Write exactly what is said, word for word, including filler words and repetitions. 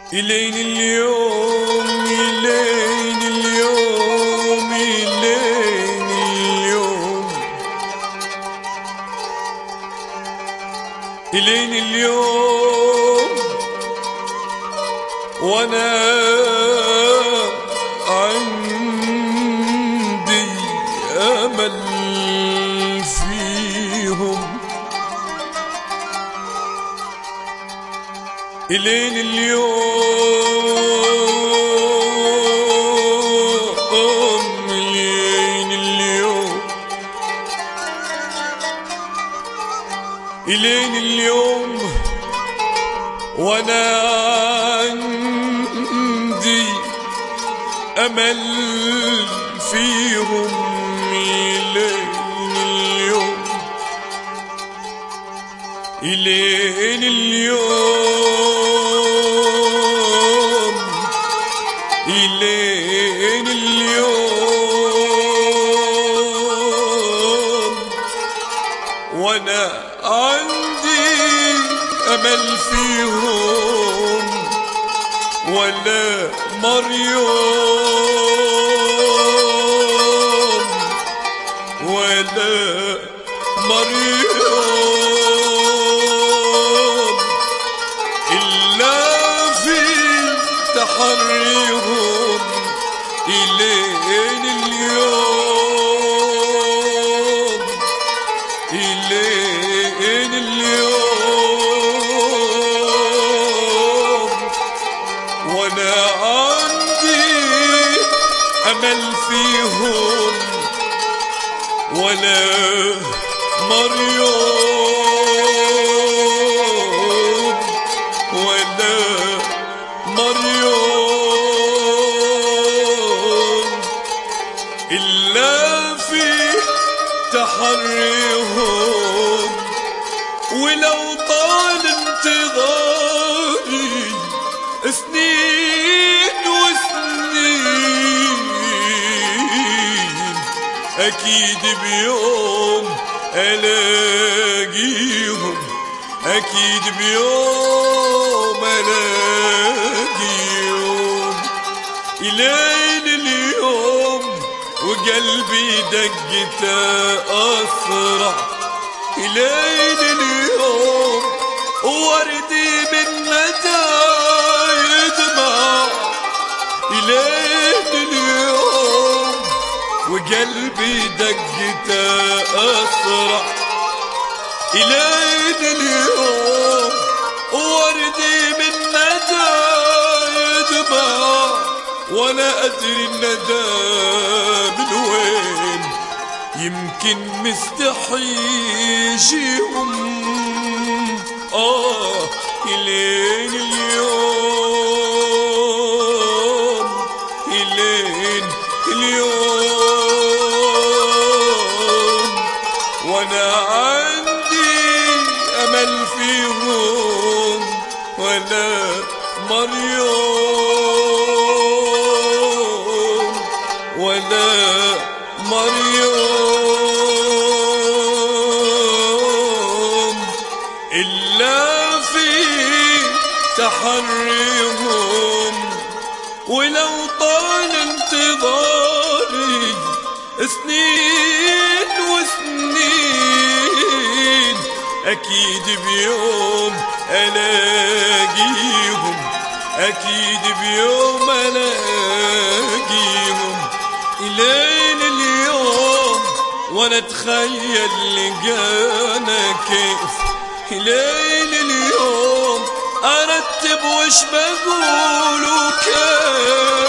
إلين اليوم إلين اليوم إلين اليوم إلين اليوم وأنا عندي أمل فيهم. إلين اليوم إلين اليوم إلين اليوم وأنا عندي أمل فيهم. إلين اليوم إلين اليوم إلين اليوم وأنا عندي أمل فيهم. ولا مريوم ولا مريوم إلا في تحريهم. إلين اليوم إلين اليوم وأنا عندي أمل فيهم. ولا مريوم ولا مريوم إلا في تحريهم. ولو طال انتظاري سنين وسنين أكيد بيوم ألاقيهم. أكيد بيوم ألاقيهم. إلين اليوم وقلبي دقته أسرع. إلين اليوم ووردي من مدى يدمع. إلين اليوم وقلبي دقته أسرع. إلين اليوم ووردي من ندى يدمع. ولا أدري الندى من وين. يمكن مستحي يجيهم. آه إلين اليوم إلين اليوم وأنا عندي أمل فيهم. ولا مريوم ولا مريوم إلا في تحريهم. ولو طال انتظاري سنين وسنين أكيد بيوم ألاقيهم. أكيد بيوم ألاقيهم. إلين اليوم وأنا أتخيل لقانا كيف. إلين اليوم أرتب وش بقول وكيف.